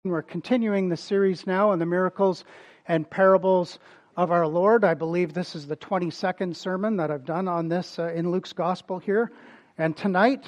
We're continuing the series now on the miracles and parables of our Lord. I believe this is the 22nd sermon that I've done on this in Luke's Gospel here. And tonight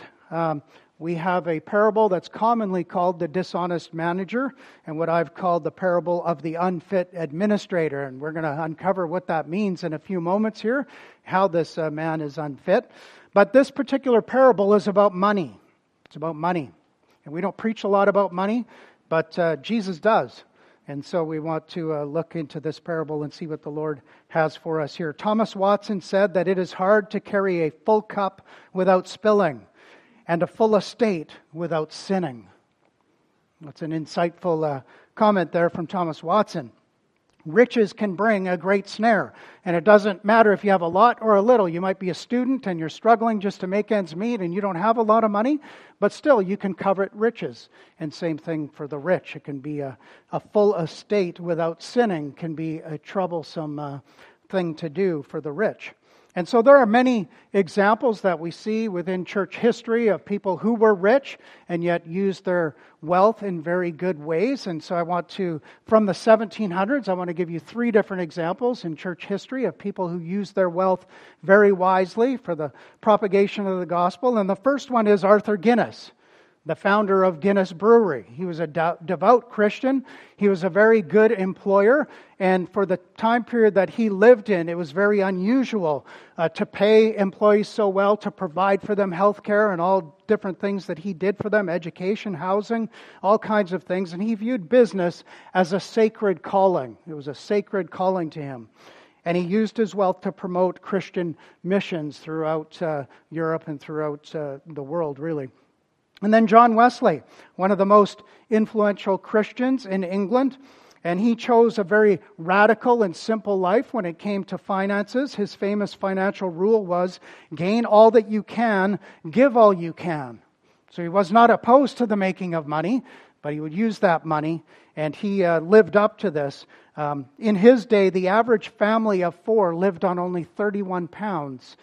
we have a parable that's commonly called the dishonest manager and what I've called the parable of the unfit administrator. And we're going to uncover what that means in a few moments here, how this man is unfit. But this particular parable is about money. It's about money. And we don't preach a lot about money, but Jesus does. And so we want to look into this parable and see what the Lord has for us here. Thomas Watson said that it is hard to carry a full cup without spilling and a full estate without sinning. That's an insightful comment there from Thomas Watson. Riches can bring a great snare. And it doesn't matter if you have a lot or a little. You might be a student and you're struggling just to make ends meet and you don't have a lot of money, but still you can covet riches. And same thing for the rich. It can be a full estate without sinning can be a troublesome thing to do for the rich. And so there are many examples that we see within church history of people who were rich and yet used their wealth in very good ways. And so I want to, from the 1700s, I want to give you 3 different examples in church history of people who used their wealth very wisely for the propagation of the gospel. And the first one is Arthur Guinness, the founder of Guinness Brewery. He was a devout Christian. He was a very good employer. And for the time period that he lived in, it was very unusual to pay employees so well, to provide for them health care and all different things that he did for them, education, housing, all kinds of things. And he viewed business as a sacred calling. It was a sacred calling to him. And he used his wealth to promote Christian missions throughout Europe and throughout the world, really. And then John Wesley, one of the most influential Christians in England, and he chose a very radical and simple life when it came to finances. His famous financial rule was, gain all that you can, give all you can. So he was not opposed to the making of money, but he would use that money, and he lived up to this. In his day, the average family of 4 lived on only 31 pounds,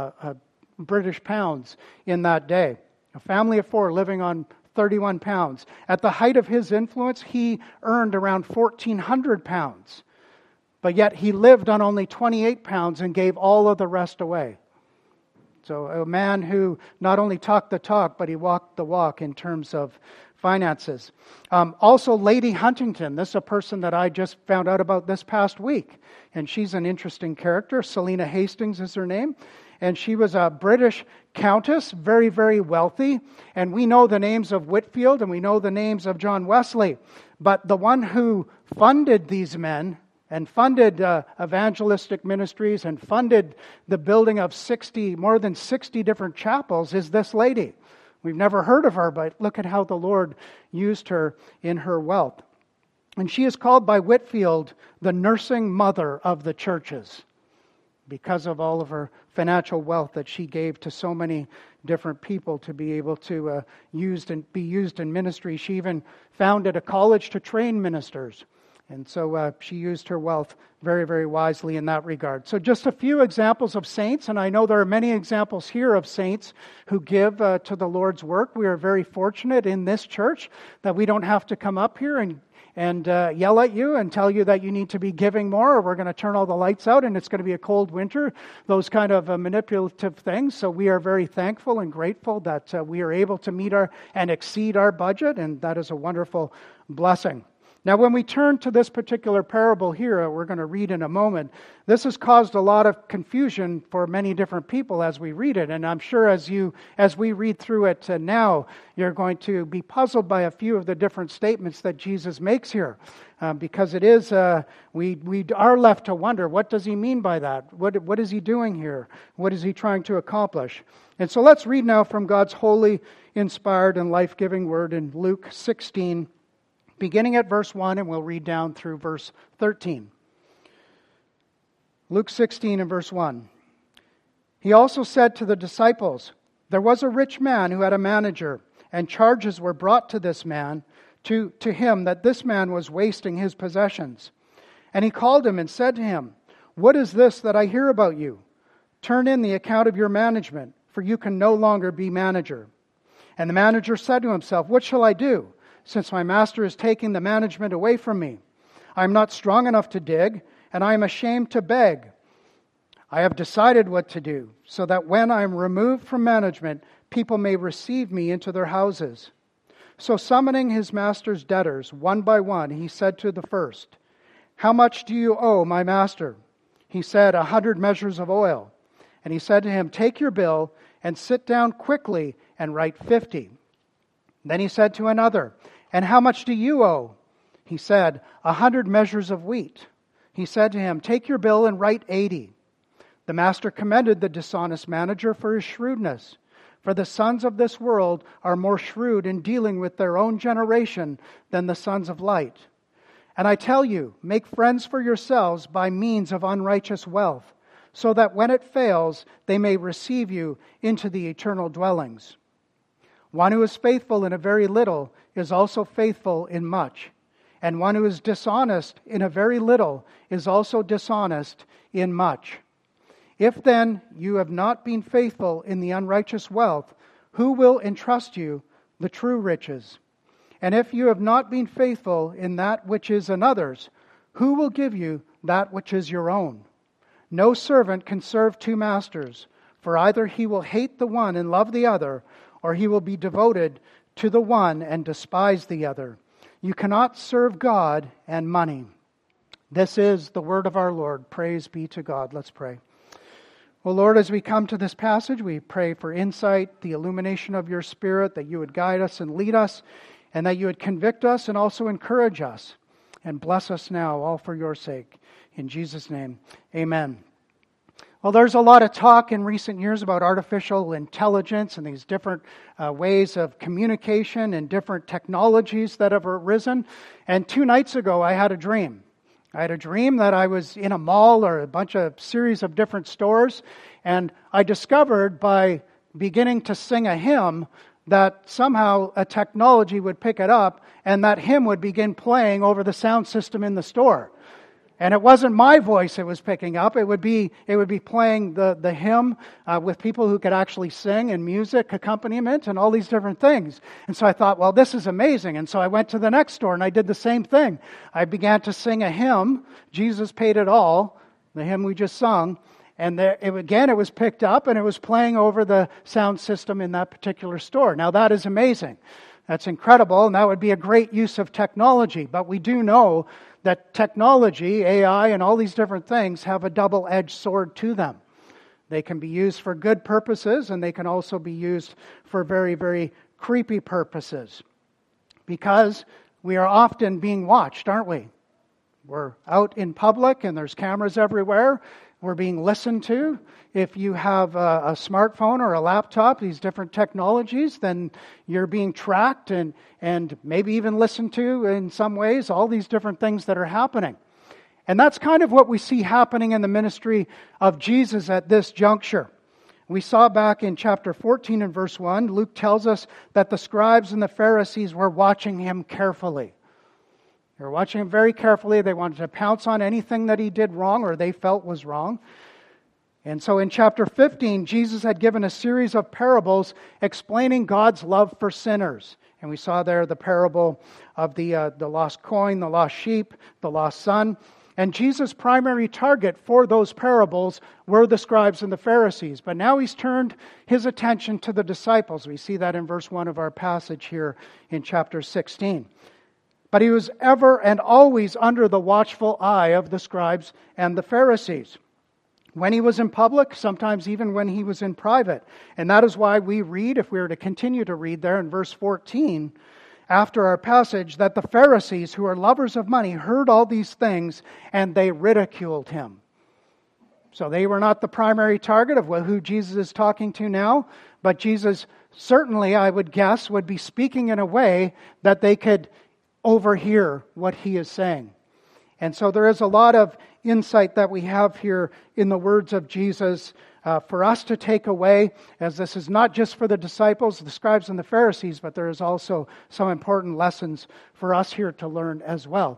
British pounds in that day. A family of 4 living on 31 pounds. At the height of his influence, he earned around 1,400 pounds. But yet he lived on only 28 pounds and gave all of the rest away. So a man who not only talked the talk, but he walked the walk in terms of finances. Also, Lady Huntington. This is a person that I just found out about this past week. And she's an interesting character. Selina Hastings is her name. And she was a British countess, very, very wealthy. And we know the names of Whitefield and we know the names of John Wesley. But the one who funded these men and funded evangelistic ministries and funded the building of more than 60 different chapels is this lady. We've never heard of her, but look at how the Lord used her in her wealth. And she is called by Whitefield the nursing mother of the churches, because of all of her financial wealth that she gave to so many different people to be able to be used in ministry. She even founded a college to train ministers. And so she used her wealth very, very wisely in that regard. So just a few examples of saints, and I know there are many examples here of saints who give to the Lord's work. We are very fortunate in this church that we don't have to come up here and yell at you and tell you that you need to be giving more, or we're going to turn all the lights out and it's going to be a cold winter, those kind of manipulative things. So we are very thankful and grateful that we are able to meet and exceed our budget, and that is a wonderful blessing. Now, when we turn to this particular parable here, we're going to read in a moment, this has caused a lot of confusion for many different people as we read it. And I'm sure as we read through it now, you're going to be puzzled by a few of the different statements that Jesus makes here. Because it is, we are left to wonder, what does he mean by that? What is he doing here? What is he trying to accomplish? And so let's read now from God's holy, inspired, and life-giving word in Luke 16, beginning at verse 1, and we'll read down through verse 13. Luke 16 and verse 1. He also said to the disciples, there was a rich man who had a manager, and charges were brought to this man, to him, that this man was wasting his possessions. And he called him and said to him, what is this that I hear about you? Turn in the account of your management, for you can no longer be manager. And the manager said to himself, what shall I do? since my master is taking the management away from me. I am not strong enough to dig, and I am ashamed to beg. I have decided what to do, so that when I am removed from management, people may receive me into their houses." So summoning his master's debtors one by one, he said to the first, "How much do you owe my master?" He said, 100 measures of oil. And he said to him, "Take your bill and sit down quickly and write 50. Then he said to another, "And how much do you owe?" He said, 100 measures of wheat. He said to him, "Take your bill and write 80. The master commended the dishonest manager for his shrewdness. For the sons of this world are more shrewd in dealing with their own generation than the sons of light. And I tell you, make friends for yourselves by means of unrighteous wealth, so that when it fails, they may receive you into the eternal dwellings. One who is faithful in a very little is also faithful in much. And one who is dishonest in a very little is also dishonest in much. If then you have not been faithful in the unrighteous wealth, who will entrust you the true riches? And if you have not been faithful in that which is another's, who will give you that which is your own? No servant can serve two masters, for either he will hate the one and love the other, or he will be devoted to the one and despise the other. You cannot serve God and money." This is the word of our Lord. Praise be to God. Let's pray. Well, Lord, as we come to this passage, we pray for insight, the illumination of your Spirit, that you would guide us and lead us, and that you would convict us and also encourage us. And bless us now, all for your sake. In Jesus' name, amen. Well, there's a lot of talk in recent years about artificial intelligence and these different ways of communication and different technologies that have arisen. And 2 nights ago, I had a dream. I had a dream that I was in a mall or a series of different stores, and I discovered by beginning to sing a hymn that somehow a technology would pick it up and that hymn would begin playing over the sound system in the store. And it wasn't my voice it was picking up. It would be playing the hymn with people who could actually sing and music accompaniment and all these different things. And so I thought, well, this is amazing. And so I went to the next store and I did the same thing. I began to sing a hymn, "Jesus Paid It All," the hymn we just sung. And it was picked up and it was playing over the sound system in that particular store. Now that is amazing. That's incredible, and that would be a great use of technology. But we do know that technology, AI, and all these different things have a double-edged sword to them. They can be used for good purposes, and they can also be used for very, very creepy purposes. Because we are often being watched, aren't we? We're out in public, and there's cameras everywhere. We're being listened to. If you have a smartphone or a laptop, these different technologies, then you're being tracked and maybe even listened to in some ways, all these different things that are happening. And that's kind of what we see happening in the ministry of Jesus at this juncture. We saw back in chapter 14 and verse 1, Luke tells us that the scribes and the Pharisees were watching him carefully. They were watching him very carefully. They wanted to pounce on anything that he did wrong or they felt was wrong. And so in chapter 15, Jesus had given a series of parables explaining God's love for sinners. And we saw there the parable of the lost coin, the lost sheep, the lost son. And Jesus' primary target for those parables were the scribes and the Pharisees. But now he's turned his attention to the disciples. We see that in verse 1 of our passage here in chapter 16. But he was ever and always under the watchful eye of the scribes and the Pharisees. When he was in public, sometimes even when he was in private. And that is why we read, if we were to continue to read there in verse 14, after our passage, that the Pharisees, who are lovers of money, heard all these things and they ridiculed him. So they were not the primary target of who Jesus is talking to now, but Jesus certainly, I would guess, would be speaking in a way that they could overhear what he is saying. And so there is a lot of insight that we have here in the words of Jesus for us to take away, as this is not just for the disciples, the scribes and the Pharisees, but there is also some important lessons for us here to learn as well.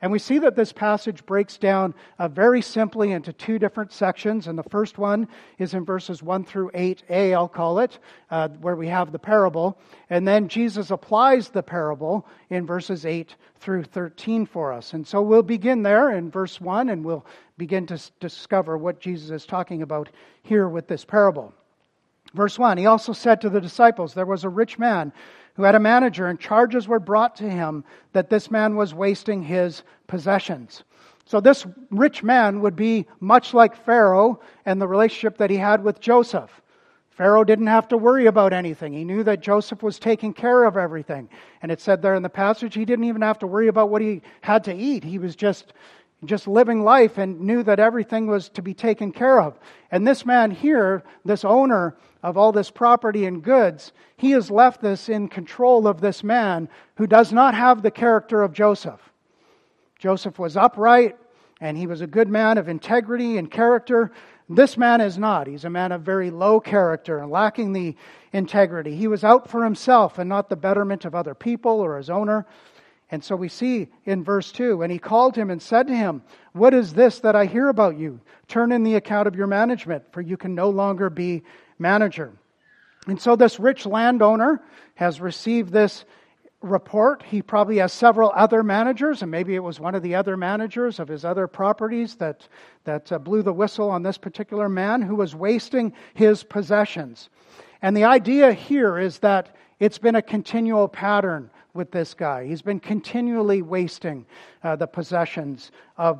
And we see that this passage breaks down very simply into two different sections. And the first one is in verses 1 through 8a, I'll call it, where we have the parable. And then Jesus applies the parable in verses 8 through 13 for us. And so we'll begin there in verse 1, and we'll begin to discover what Jesus is talking about here with this parable. Verse 1, he also said to the disciples, there was a rich man who had a manager, and charges were brought to him that this man was wasting his possessions. So this rich man would be much like Pharaoh and the relationship that he had with Joseph. Pharaoh didn't have to worry about anything. He knew that Joseph was taking care of everything. And it said there in the passage, he didn't even have to worry about what he had to eat. He was just living life and knew that everything was to be taken care of. And this man here, this owner of all this property and goods, he has left this in control of this man who does not have the character of Joseph. Joseph was upright and he was a good man of integrity and character. This man is not. He's a man of very low character and lacking the integrity. He was out for himself and not the betterment of other people or his owner. And so we see in verse 2, and he called him and said to him, what is this that I hear about you? Turn in the account of your management, for you can no longer be manager. And so this rich landowner has received this report. He probably has several other managers, and maybe it was one of the other managers of his other properties that blew the whistle on this particular man who was wasting his possessions. And the idea here is that it's been a continual pattern with this guy. He's been continually wasting the possessions of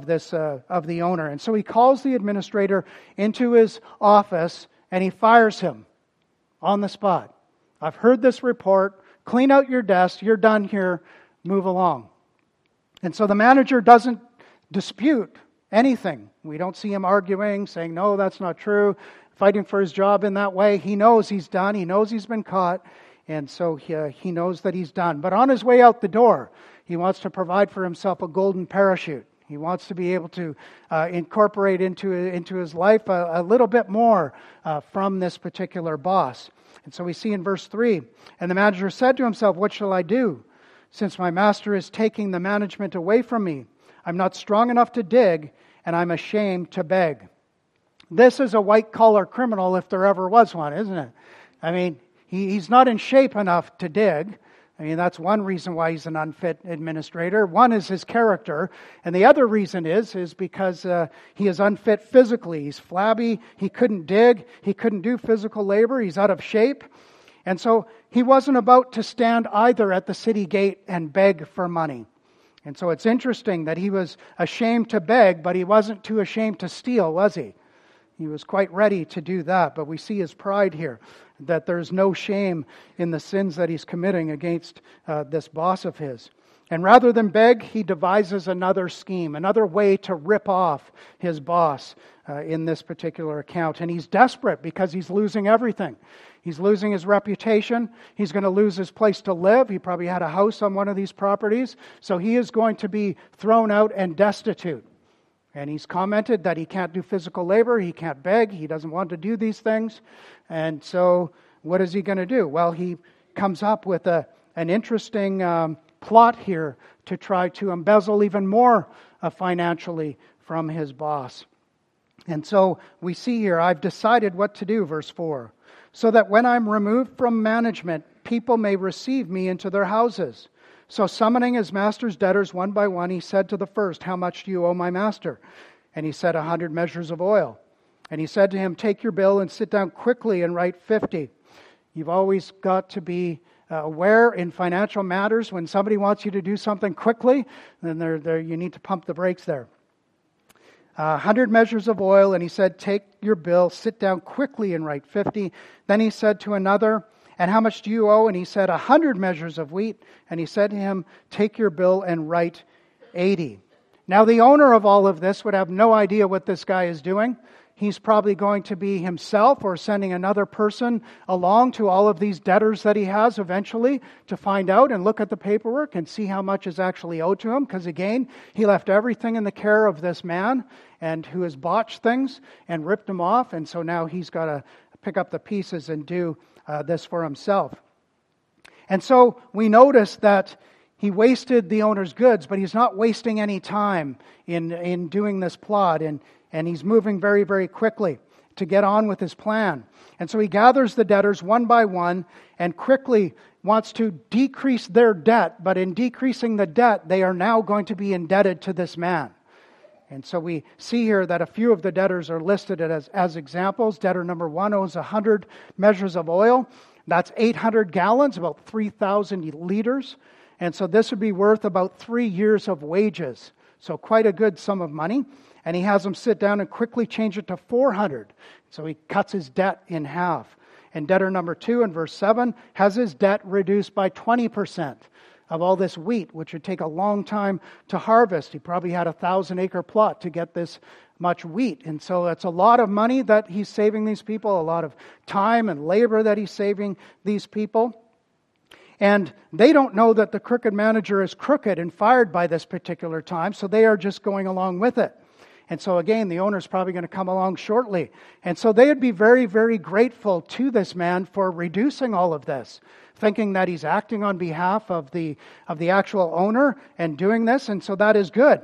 the owner. And so he calls the administrator into his office and he fires him on the spot. I've heard this report. Clean out your desk. You're done here. Move along. And so the manager doesn't dispute anything. We don't see him arguing, saying, no, that's not true, fighting for his job in that way. He knows he's done. He knows he's been caught. And so he knows that he's done. But on his way out the door, he wants to provide for himself a golden parachute. He wants to be able to incorporate into his life a little bit more from this particular boss. And so we see in verse 3, and the manager said to himself, what shall I do? Since my master is taking the management away from me, I'm not strong enough to dig, and I'm ashamed to beg. This is a white-collar criminal if there ever was one, isn't it? I mean, he's not in shape enough to dig. I mean, that's one reason why he's an unfit administrator. One is his character. And the other reason is because he is unfit physically. He's flabby. He couldn't dig. He couldn't do physical labor. He's out of shape. And so he wasn't about to stand either at the city gate and beg for money. And so it's interesting that he was ashamed to beg, but he wasn't too ashamed to steal, was he? He was quite ready to do that, but we see his pride here, that there's no shame in the sins that he's committing against this boss of his. And rather than beg, he devises another scheme, another way to rip off his boss in this particular account. And he's desperate because he's losing everything. He's losing his reputation. He's going to lose his place to live. He probably had a house on one of these properties. So he is going to be thrown out and destitute. And he's commented that he can't do physical labor, he can't beg, he doesn't want to do these things. And so what is he going to do? Well, he comes up with an interesting plot here to try to embezzle even more financially from his boss. And so we see here, I've decided what to do, verse 4, so that when I'm removed from management, people may receive me into their houses. So summoning his master's debtors one by one, he said to the first, how much do you owe my master? And he said, 100 measures of oil. And he said to him, take your bill and sit down quickly and write 50. You've always got to be aware in financial matters when somebody wants you to do something quickly, then you need to pump the brakes there. 100 measures of oil, and he said, take your bill, sit down quickly and write 50. Then he said to another, and how much do you owe? And he said, 100 measures of wheat. And he said to him, take your bill and write 80. Now the owner of all of this would have no idea what this guy is doing. He's probably going to be himself or sending another person along to all of these debtors that he has eventually to find out and look at the paperwork and see how much is actually owed to him. Because again, he left everything in the care of this man and who has botched things and ripped him off. And so now he's got to pick up the pieces and do this for himself. And so we notice that he wasted the owner's goods, but he's not wasting any time in doing this plot, and he's moving very, very quickly to get on with his plan. And so he gathers the debtors one by one and quickly wants to decrease their debt, but in decreasing the debt, they are now going to be indebted to this man. And so we see here that a few of the debtors are listed as examples. Debtor number 1 owes 100 measures of oil. That's 800 gallons, about 3,000 liters. And so this would be worth about 3 years of wages. So quite a good sum of money. And he has them sit down and quickly change it to 400. So he cuts his debt in half. And debtor number 2 in verse 7 has his debt reduced by 20% of all this wheat, which would take a long time to harvest. He probably had a 1,000-acre plot to get this much wheat. And so that's a lot of money that he's saving these people, a lot of time and labor that he's saving these people. And they don't know that the crooked manager is crooked and fired by this particular time, so they are just going along with it. And so again, the owner's probably going to come along shortly. And so they would be very, very grateful to this man for reducing all of this, thinking that he's acting on behalf of the actual owner and doing this, and so that is good.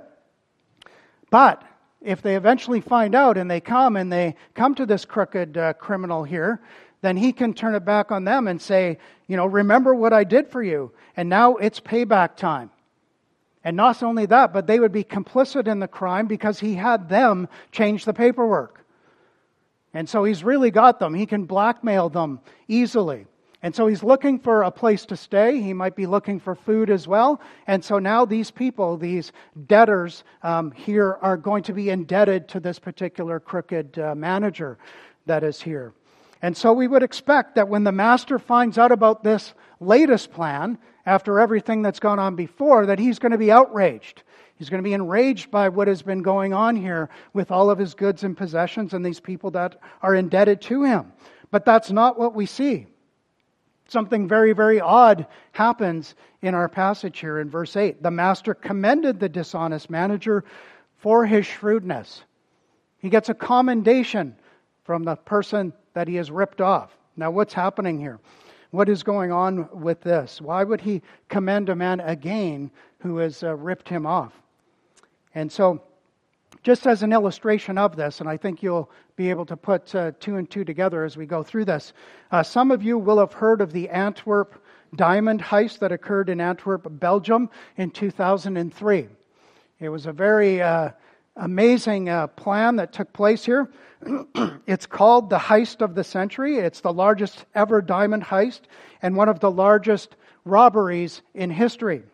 But if they eventually find out and they come to this crooked criminal here, then he can turn it back on them and say, remember what I did for you, and now it's payback time. And not only that, but they would be complicit in the crime because he had them change the paperwork. And so he's really got them. He can blackmail them easily. And so he's looking for a place to stay. He might be looking for food as well. And so now these people, these debtors here, are going to be indebted to this particular crooked manager that is here. And so we would expect that when the master finds out about this latest plan, after everything that's gone on before, that he's going to be outraged. He's going to be enraged by what has been going on here with all of his goods and possessions and these people that are indebted to him. But that's not what we see. Something very, very odd happens in our passage here in verse 8. The master commended the dishonest manager for his shrewdness. He gets a commendation from the person that he has ripped off. Now, what's happening here? What is going on with this? Why would he commend a man again who has ripped him off? And so, just as an illustration of this, and I think you'll be able to put 2 and 2 together as we go through this, some of you will have heard of the Antwerp diamond heist that occurred in Antwerp, Belgium in 2003. It was a very amazing plan that took place here. It's called the heist of the century. It's the largest ever diamond heist and one of the largest robberies in history.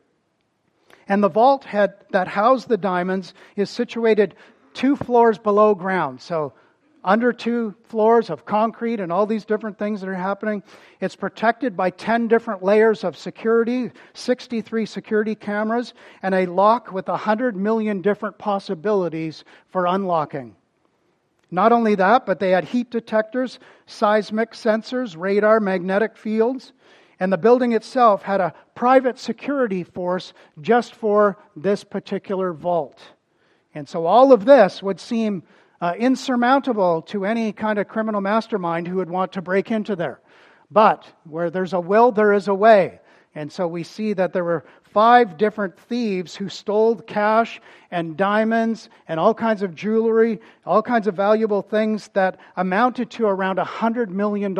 And the vault that housed the diamonds is situated 2 floors below ground. So under 2 floors of concrete and all these different things that are happening. It's protected by 10 different layers of security, 63 security cameras, and a lock with 100 million different possibilities for unlocking. Not only that, but they had heat detectors, seismic sensors, radar, magnetic fields, and the building itself had a private security force just for this particular vault. And so all of this would seem insurmountable to any kind of criminal mastermind who would want to break into there. But where there's a will, there is a way. And so we see that there were 5 different thieves who stole cash and diamonds and all kinds of jewelry, all kinds of valuable things that amounted to around $100 million.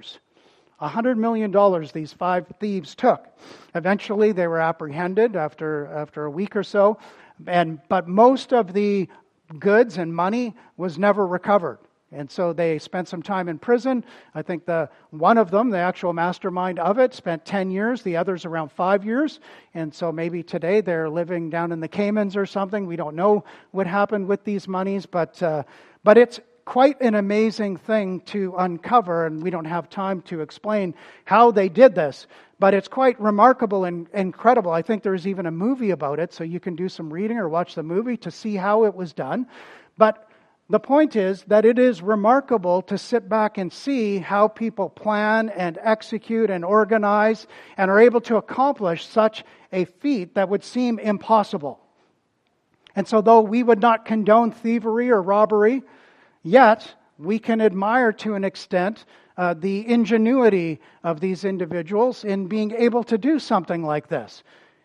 $100 million these 5 thieves took. Eventually they were apprehended after a week or so, but most of the goods and money was never recovered. And so they spent some time in prison. I think one of them, the actual mastermind of it, spent 10 years, the others around 5 years. And so maybe today they're living down in the Caymans or something. We don't know what happened with these monies, but it's quite an amazing thing to uncover, and we don't have time to explain how they did this. But it's quite remarkable and incredible. I think there's even a movie about it, so you can do some reading or watch the movie to see how it was done. But the point is that it is remarkable to sit back and see how people plan and execute and organize and are able to accomplish such a feat that would seem impossible. And so though we would not condone thievery or robbery, yet we can admire to an extent the ingenuity of these individuals in being able to do something like this.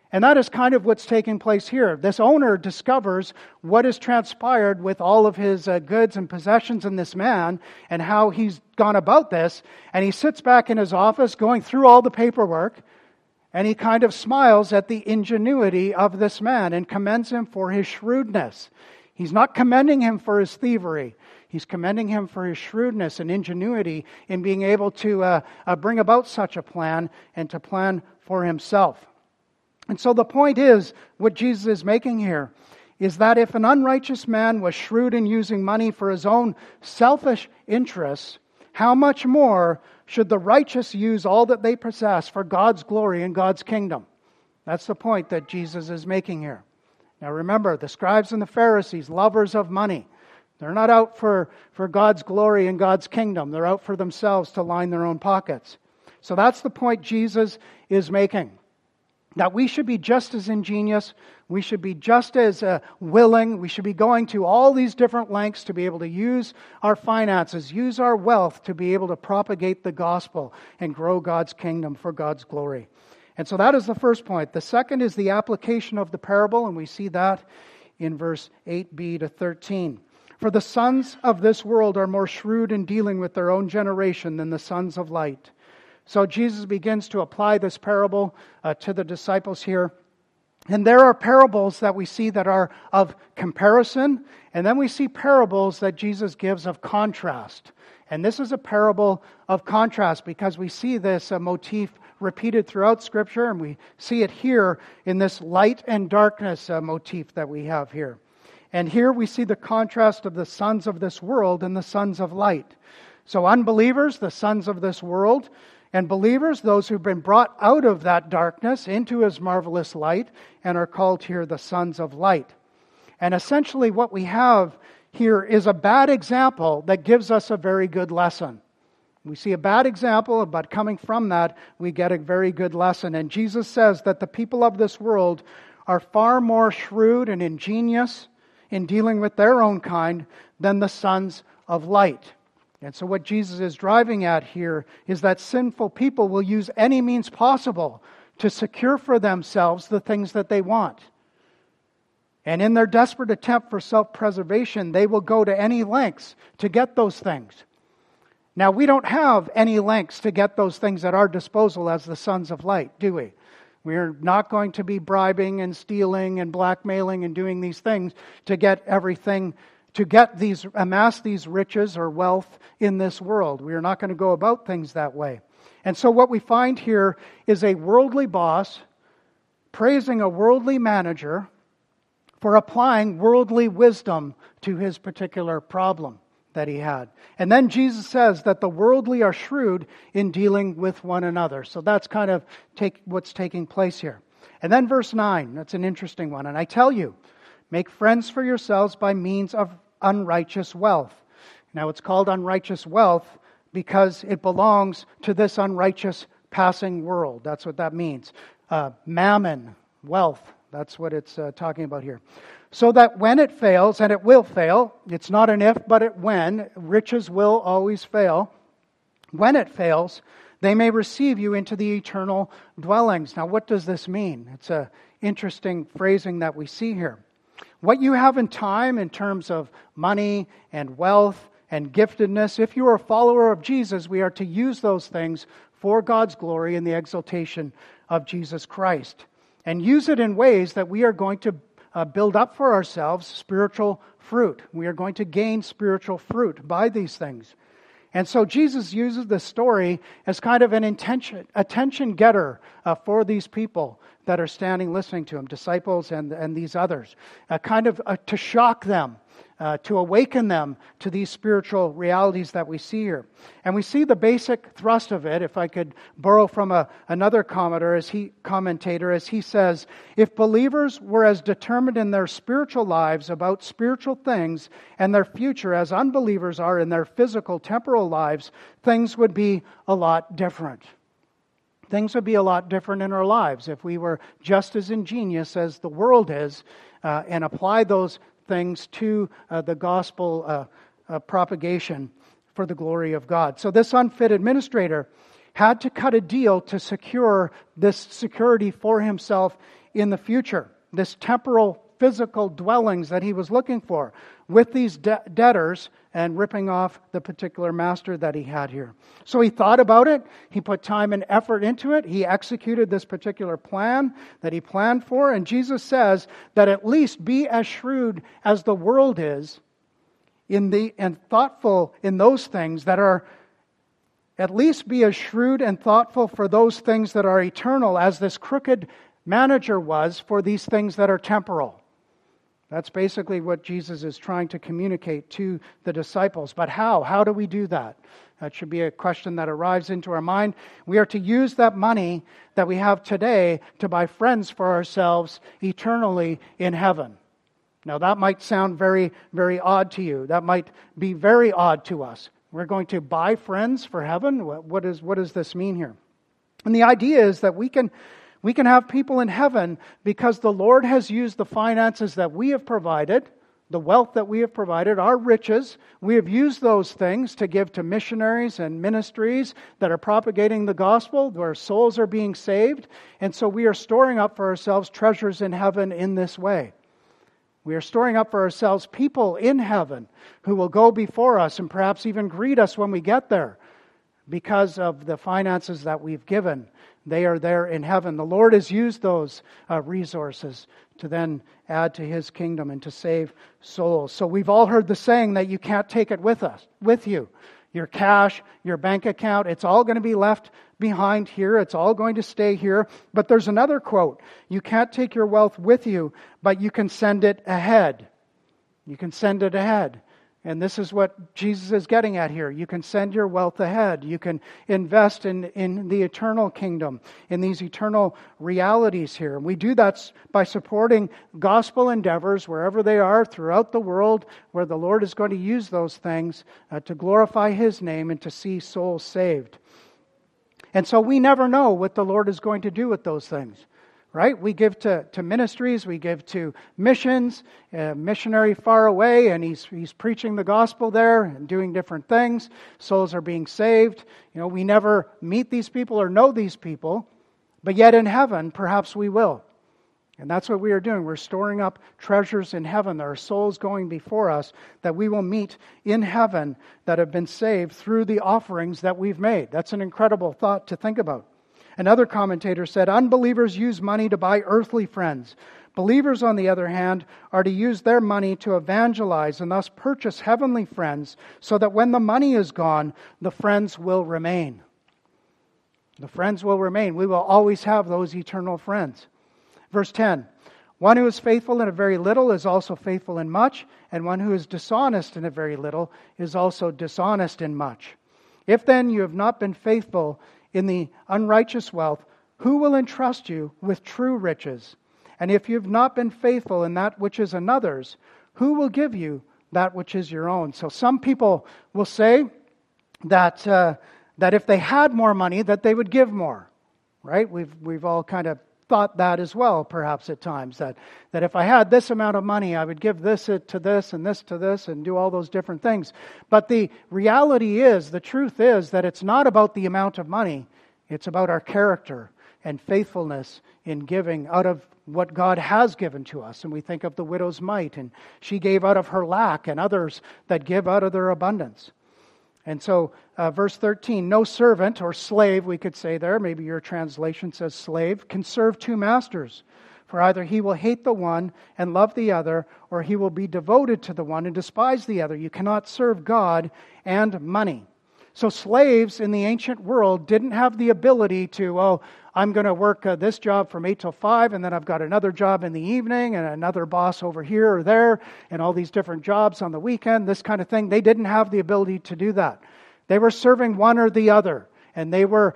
And that is kind of what's taking place here. This owner discovers what has transpired with all of his goods and possessions in this man and how he's gone about this. And he sits back in his office going through all the paperwork, and he kind of smiles at the ingenuity of this man and commends him for his shrewdness. He's not commending him for his thievery. He's commending him for his shrewdness and ingenuity in being able to bring about such a plan and to plan for himself. And so the point is, what Jesus is making here, is that if an unrighteous man was shrewd in using money for his own selfish interests, how much more should the righteous use all that they possess for God's glory and God's kingdom? That's the point that Jesus is making here. Now remember, the scribes and the Pharisees, lovers of money, they're not out for God's glory and God's kingdom. They're out for themselves to line their own pockets. So that's the point Jesus is making. That we should be just as ingenious, we should be just as willing, we should be going to all these different lengths to be able to use our finances, use our wealth to be able to propagate the gospel and grow God's kingdom for God's glory. And so that is the first point. The second is the application of the parable, and we see that in verse 8b to 13. For the sons of this world are more shrewd in dealing with their own generation than the sons of light. So Jesus begins to apply this parable to the disciples here. And there are parables that we see that are of comparison, and then we see parables that Jesus gives of contrast. And this is a parable of contrast because we see this motif repeated throughout Scripture, and we see it here in this light and darkness motif that we have here. And here we see the contrast of the sons of this world and the sons of light. So unbelievers, the sons of this world, and believers, those who've been brought out of that darkness into His marvelous light and are called here the sons of light. And essentially what we have here is a bad example that gives us a very good lesson. We see a bad example, but coming from that, we get a very good lesson. And Jesus says that the people of this world are far more shrewd and ingenious in dealing with their own kind than the sons of light. And so what Jesus is driving at here is that sinful people will use any means possible to secure for themselves the things that they want. And in their desperate attempt for self-preservation, they will go to any lengths to get those things. Now, we don't have any lengths to get those things at our disposal as the sons of light, do we? We're not going to be bribing and stealing and blackmailing and doing these things to get everything, amass these riches or wealth in this world. We are not going to go about things that way. And so what we find here is a worldly boss praising a worldly manager for applying worldly wisdom to his particular problem that he had. And then Jesus says that the worldly are shrewd in dealing with one another. So that's kind of what's taking place here. And then verse 9, that's an interesting one. And I tell you, make friends for yourselves by means of unrighteous wealth. Now it's called unrighteous wealth because it belongs to this unrighteous passing world. That's what that means. Mammon, wealth, that's what it's talking about here. So that when it fails, and it will fail, it's not an if, but it when, riches will always fail. When it fails, they may receive you into the eternal dwellings. Now what does this mean? It's an interesting phrasing that we see here. What you have in time in terms of money and wealth and giftedness, if you are a follower of Jesus, we are to use those things for God's glory and the exaltation of Jesus Christ. And use it in ways that we are going to build up for ourselves spiritual fruit. We are going to gain spiritual fruit by these things. And so Jesus uses this story as kind of an attention getter for these people that are standing listening to him, disciples and these others, kind of to shock them, to awaken them to these spiritual realities that we see here. And we see the basic thrust of it, if I could borrow from another commentator, as he says, if believers were as determined in their spiritual lives about spiritual things and their future as unbelievers are in their physical, temporal lives, things would be a lot different. Things would be a lot different in our lives if we were just as ingenious as the world is and apply those things to the gospel propagation for the glory of God. So this unfit administrator had to cut a deal to secure this security for himself in the future. This temporal, physical dwellings that he was looking for with these debtors and ripping off the particular master that he had here. So he thought about it. He put time and effort into it. He executed this particular plan that he planned for. And Jesus says that at least be as shrewd as the world is and thoughtful in those things that are, at least be as shrewd and thoughtful for those things that are eternal as this crooked manager was for these things that are temporal. That's basically what Jesus is trying to communicate to the disciples. But how? How do we do that? That should be a question that arrives into our mind. We are to use that money that we have today to buy friends for ourselves eternally in heaven. Now that might sound very, very odd to you. That might be very odd to us. We're going to buy friends for heaven? What does this mean here? And the idea is that we can have people in heaven because the Lord has used the finances that we have provided, the wealth that we have provided, our riches. We have used those things to give to missionaries and ministries that are propagating the gospel, where souls are being saved. And so we are storing up for ourselves treasures in heaven in this way. We are storing up for ourselves people in heaven who will go before us and perhaps even greet us when we get there because of the finances that we've given. They are there in heaven. The Lord has used those resources to then add to His kingdom and to save souls. So we've all heard the saying that you can't take it with you. Your cash, your bank account, it's all going to be left behind here. It's all going to stay here. But there's another quote. You can't take your wealth with you, but you can send it ahead. You can send it ahead. And this is what Jesus is getting at here. You can send your wealth ahead. You can invest in the eternal kingdom, in these eternal realities here. And we do that by supporting gospel endeavors wherever they are throughout the world, where the Lord is going to use those things to glorify His name and to see souls saved. And so we never know what the Lord is going to do with those things. Right? We give to ministries, we give to missions, a missionary far away, and he's preaching the gospel there and doing different things. Souls are being saved. We never meet these people or know these people, but yet in heaven, perhaps we will. And that's what we are doing. We're storing up treasures in heaven. There are souls going before us that we will meet in heaven that have been saved through the offerings that we've made. That's an incredible thought to think about. Another commentator said, unbelievers use money to buy earthly friends. Believers, on the other hand, are to use their money to evangelize and thus purchase heavenly friends so that when the money is gone, the friends will remain. The friends will remain. We will always have those eternal friends. Verse 10, one who is faithful in a very little is also faithful in much, and one who is dishonest in a very little is also dishonest in much. If then you have not been faithful in the unrighteous wealth, who will entrust you with true riches? And if you have not been faithful in that which is another's, who will give you that which is your own? So some people will say that if they had more money, that they would give more. Right? We've all kind of thought that as well, perhaps at times, that if I had this amount of money, I would give this to this and this to this and do all those different things. But the reality is, the truth is that it's not about the amount of money. It's about our character and faithfulness in giving out of what God has given to us. And we think of the widow's mite, and she gave out of her lack, and others that give out of their abundance. And so, verse 13, no servant or slave, we could say there, maybe your translation says slave, can serve two masters. For either he will hate the one and love the other, or he will be devoted to the one and despise the other. You cannot serve God and money. So slaves in the ancient world didn't have the ability to, I'm going to work this job from 8 till 5, and then I've got another job in the evening, and another boss over here or there, and all these different jobs on the weekend, this kind of thing. They didn't have the ability to do that. They were serving one or the other, and they were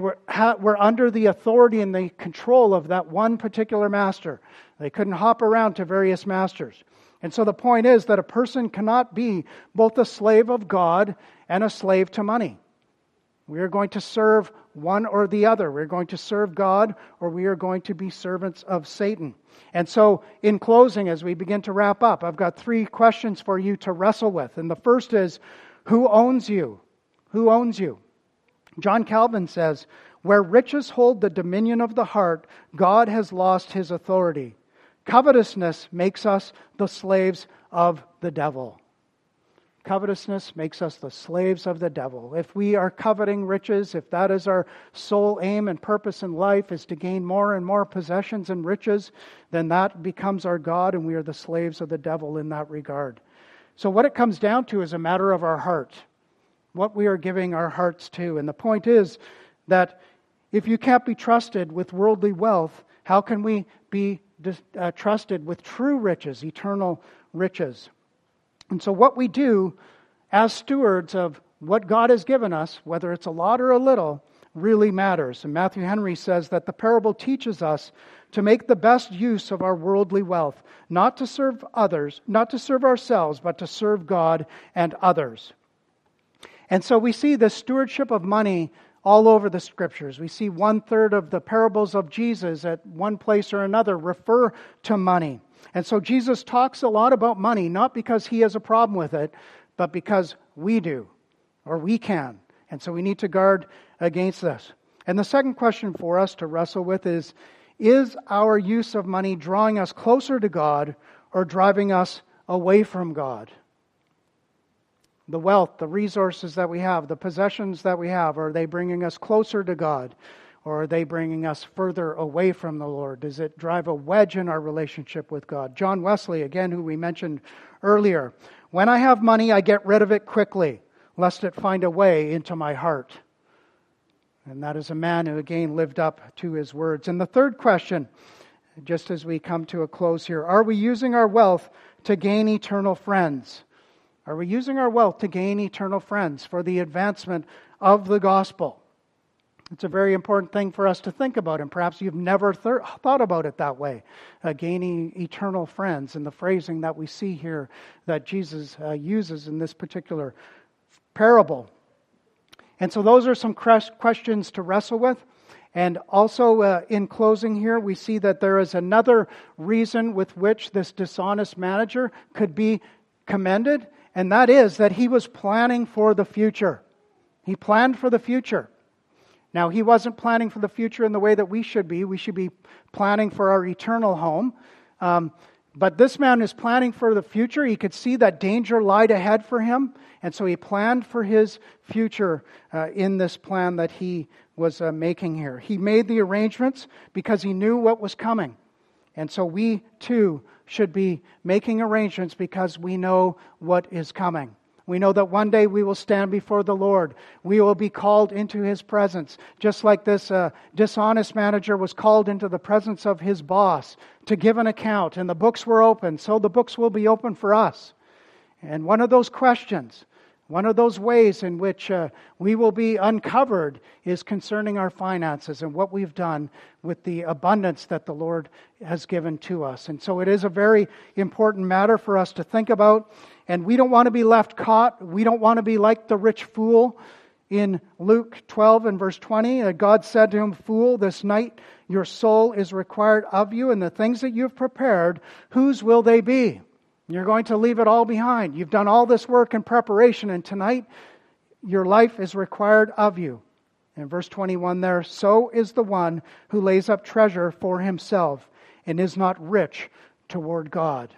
under the authority and the control of that one particular master. They couldn't hop around to various masters. And so the point is that a person cannot be both a slave of God and a slave to money. We are going to serve one or the other. We're going to serve God, or we are going to be servants of Satan. And so, in closing, as we begin to wrap up, I've got 3 questions for you to wrestle with. And the first is, who owns you? Who owns you? John Calvin says, "Where riches hold the dominion of the heart, God has lost his authority. Covetousness makes us the slaves of the devil." Covetousness makes us the slaves of the devil. If we are coveting riches, if that is our sole aim and purpose in life, is to gain more and more possessions and riches, then that becomes our God, and we are the slaves of the devil in that regard. So what it comes down to is a matter of our heart, what we are giving our hearts to. And the point is that if you can't be trusted with worldly wealth, how can we be trusted with true riches, eternal riches? And so what we do as stewards of what God has given us, whether it's a lot or a little, really matters. And Matthew Henry says that the parable teaches us to make the best use of our worldly wealth, not to serve others, not to serve ourselves, but to serve God and others. And so we see the stewardship of money all over the Scriptures. We see 1/3 of the parables of Jesus at one place or another refer to money. And so Jesus talks a lot about money, not because he has a problem with it, but because we do, or we can. And so we need to guard against this. And the second question for us to wrestle with is our use of money drawing us closer to God or driving us away from God? The wealth, the resources that we have, the possessions that we have, are they bringing us closer to God? Or are they bringing us further away from the Lord? Does it drive a wedge in our relationship with God? John Wesley, again, who we mentioned earlier, "When I have money, I get rid of it quickly, lest it find a way into my heart." And that is a man who, again, lived up to his words. And the third question, just as we come to a close here, are we using our wealth to gain eternal friends? Are we using our wealth to gain eternal friends for the advancement of the gospel? It's a very important thing for us to think about, and perhaps you've never thought about it that way, gaining eternal friends, and the phrasing that we see here that Jesus uses in this particular parable. And so those are some questions to wrestle with. And also in closing here, we see that there is another reason with which this dishonest manager could be commended, and that is that he was planning for the future. He planned for the future. Now, he wasn't planning for the future in the way that we should be. We should be planning for our eternal home. But this man is planning for the future. He could see that danger lied ahead for him. And so he planned for his future in this plan that he was making here. He made the arrangements because he knew what was coming. And so we, too, should be making arrangements because we know what is coming. We know that one day we will stand before the Lord. We will be called into His presence. Just like this dishonest manager was called into the presence of his boss to give an account. And the books were open. So the books will be open for us. And one of those questions, one of those ways in which we will be uncovered is concerning our finances and what we've done with the abundance that the Lord has given to us. And so it is a very important matter for us to think about. And we don't want to be left caught. We don't want to be like the rich fool in Luke 12 and verse 20. God said to him, "Fool, this night your soul is required of you, and the things that you've prepared, whose will they be?" You're going to leave it all behind. You've done all this work and preparation, and tonight your life is required of you. In verse 21 there, "So is the one who lays up treasure for himself and is not rich toward God."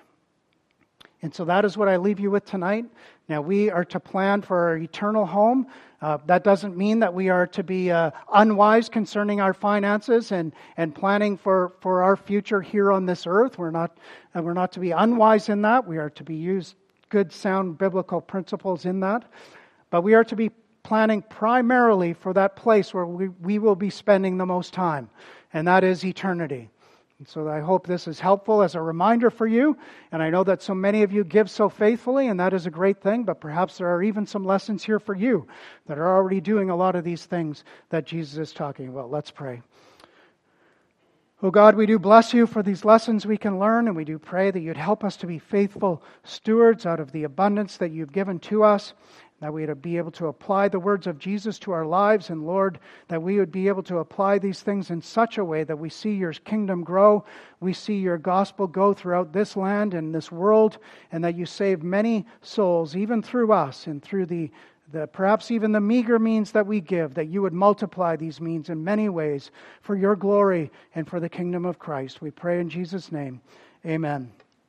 And so that is what I leave you with tonight. Now we are to plan for our eternal home. That doesn't mean that we are to be unwise concerning our finances and planning for our future here on this earth. We're not to be unwise in that. We are to be used good, sound biblical principles in that. But we are to be planning primarily for that place where we will be spending the most time, and that is eternity. And so I hope this is helpful as a reminder for you. And I know that so many of you give so faithfully, and that is a great thing. But perhaps there are even some lessons here for you that are already doing a lot of these things that Jesus is talking about. Let's pray. Oh God, we do bless you for these lessons we can learn, and we do pray that you'd help us to be faithful stewards out of the abundance that you've given to us, that we would be able to apply the words of Jesus to our lives, and Lord, that we would be able to apply these things in such a way that we see your kingdom grow, we see your gospel go throughout this land and this world, and that you save many souls, even through us and through the perhaps even the meager means that we give, that you would multiply these means in many ways for your glory and for the kingdom of Christ. We pray in Jesus' name. Amen.